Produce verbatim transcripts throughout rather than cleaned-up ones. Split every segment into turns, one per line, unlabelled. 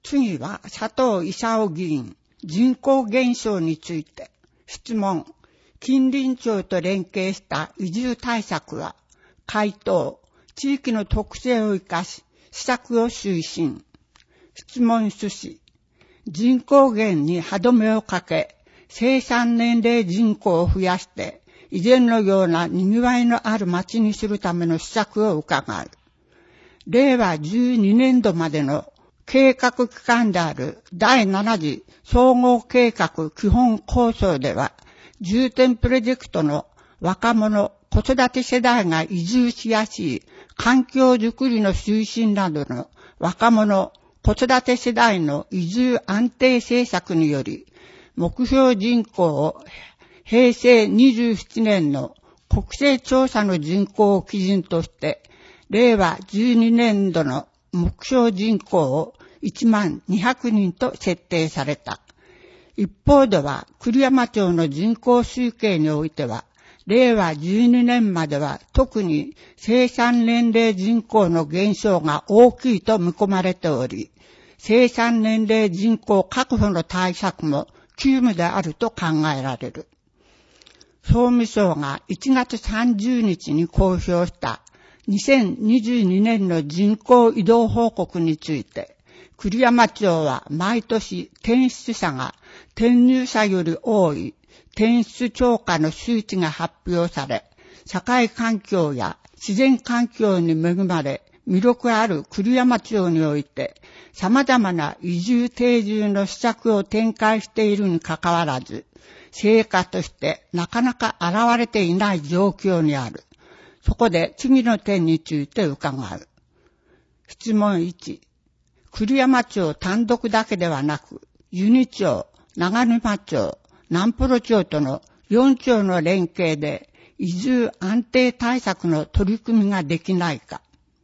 次は佐藤勲議員、人口減少について質問。近隣庁と連携した移住対策は、回答、地域の特性を生かし、施策を推進。質問趣旨。人口減に歯止めをかけ、生産年齢人口を増やして、以前のような賑わいのある町にするための施策を伺う。れいわじゅうにねんどまでの計画期間であるだいなな次総合計画基本構想では、重点プロジェクトの若者、子育て世代が移住しやすい環境づくりの推進などの若者、子育て世代の移住安定政策により、目標人口をへいせいにじゅうななねんの国勢調査の人口を基準として、れいわじゅうにねんどの目標人口をいちまんにひゃくにんと設定された。一方では、栗山町の人口推計においては、れいわじゅうにねんまでは特に生産年齢人口の減少が大きいと見込まれており、生産年齢人口確保の対策も急務であると考えられる。総務省がいちがつさんじゅうにちに公表したにせんにじゅうにねんの人口移動報告について、栗山町は毎年転出者が転入者より多い転出超過の数値が発表され、社会環境や自然環境に恵まれ魅力ある栗山町において様々な移住定住の施策を展開しているにかかわらず、成果としてなかなか現れていない状況にある。そこで次の点について伺う。質問いち。栗山町単独だけではなく、由仁町、長沼町、南幌町とのよんちょうの連携で移住安定対策の取り組みができないか。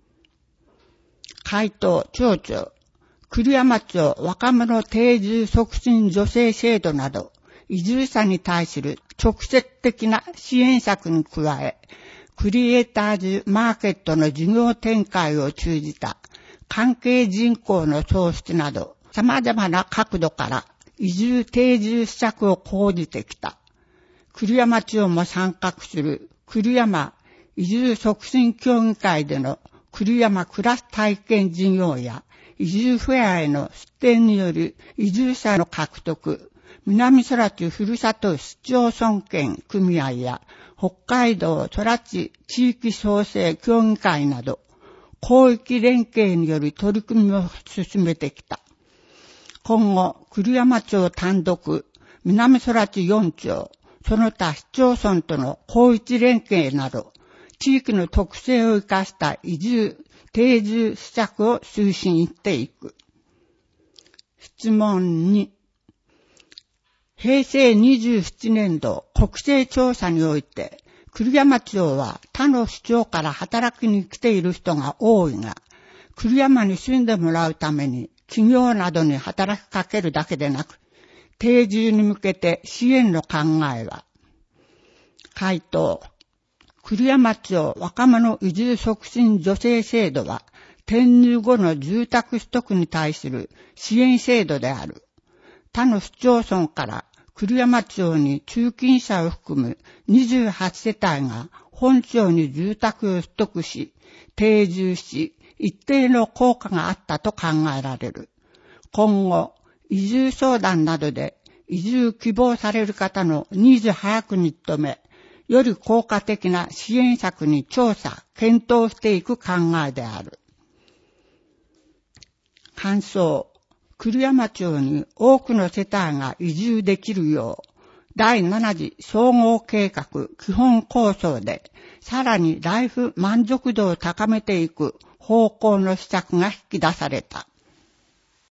回答、町長、栗山町若者定住促進助成制度など、移住者に対する直接的な支援策に加え、クリエイターズマーケットの事業展開を通じた関係人口の創出など、様々な角度から移住定住施策を講じてきた。栗山町も参画する栗山移住促進協議会での栗山クラス体験事業や移住フェアへの出展による移住者の獲得、南空地ふるさと市町村権組合や北海道空地地域創生協議会など、広域連携による取り組みを進めてきた。今後、栗山町単独、南空地よんちょう、その他市町村との広域連携など、地域の特性を生かした移住、定住施策を推進していく。質問に。へいせいにじゅうななねんど国勢調査において、栗山町は他の市町から働きに来ている人が多いが、栗山に住んでもらうために企業などに働きかけるだけでなく、定住に向けて支援の考えは。回答。栗山町若者移住促進助成制度は、転入後の住宅取得に対する支援制度である。他の市町村から栗山町に通勤者を含むにじゅうはちせたいが本町に住宅を取得し、定住し、一定の効果があったと考えられる。今後、移住相談などで移住希望される方のニーズ把握に努め、より効果的な支援策に調査、検討していく考えである。感想。栗山町に多くの世帯が移住できるよう、だいなな次総合計画基本構想で、さらにライフ満足度を高めていく方向の施策が引き出された。